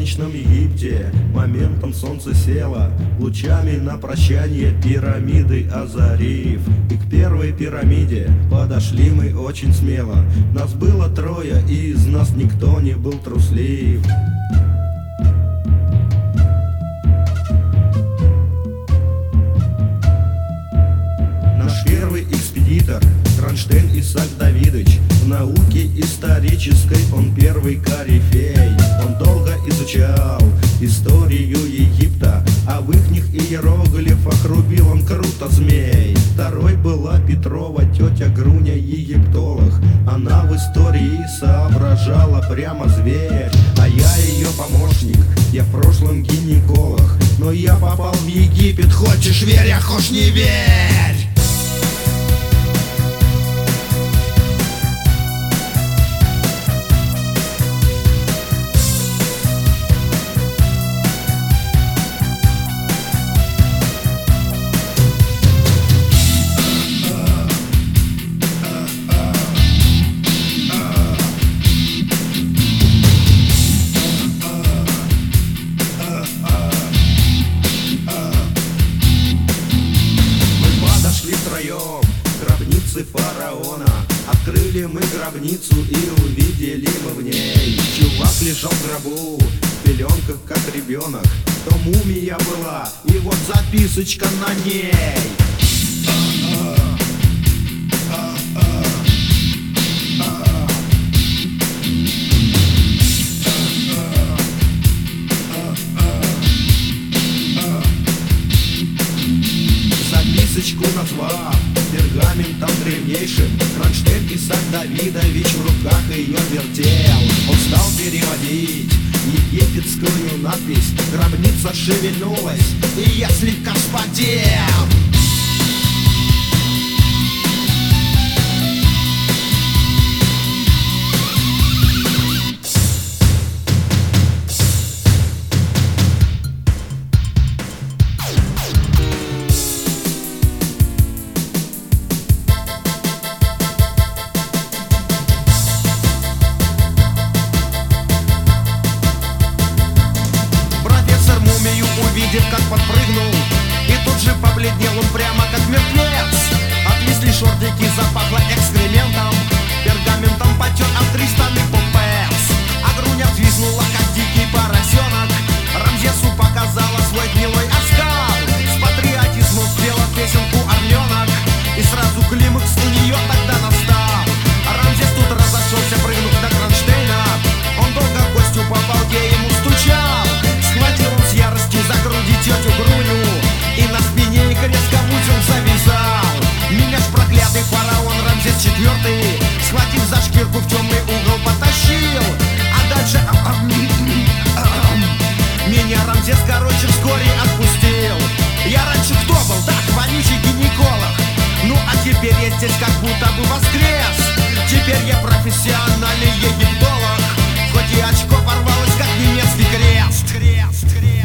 солнечном Египте моментом солнце село, лучами на прощание пирамиды озарив. И к первой пирамиде подошли мы очень смело. Нас было трое, и из нас никто не был труслив. Наш первый экспедитор Кронштейн Исаак Давидович. В науке исторической он первый корифей. Он долго изучал историю Египта, а в ихних иероглифах рубил он круто змей. Второй была Петрова тетя Груня, египтолог. Она в истории соображала прямо зверь. А я ее помощник, я в прошлом гинеколог. Но я попал в Египет, хочешь верь, а хочешь не верь. Гробницы фараона. Открыли мы гробницу и увидели мы в ней. Чувак лежал в гробу, в пеленках как ребенок. То мумия была, и вот записочка на ней. Записочку назвав пергаментом древнейшим, Кронштейн Исаак Давидович в руках ее вертел. Он стал переводить египетскую надпись. Гробница шевельнулась, и я слегка вспотел. Увидев, как подпрыгнул, и тут же побледнел он прямо как мертвец. Отвисли шортики, запахло экскрементом, пергаментом потер автористальный попец. А Груня взвизгнула, как дикий поросенок. Рамзесу показала свой гнилой оскал. С патриотизмом спела песенку «Орленок», и сразу климакс у нее тогда настал. Рамзес тут разошелся, прыгнув до Кронштейна. Он долго гостю по балде ему стучал. Схватил он с яростью за груди тетю Груню, и на спине их резко узел завязал. Меня ж проклятый фараон Рамзес IV, схватив за шкирку, в темный угол потащил. А дальше меня Рамзес, короче, вскоре отпустил. Я раньше кто был? Да, вонючий гинеколог. Ну а теперь я здесь как будто бы воскрес. Теперь я профессиональный египтолог. Хоть и очко порвалось, как немецкий крест.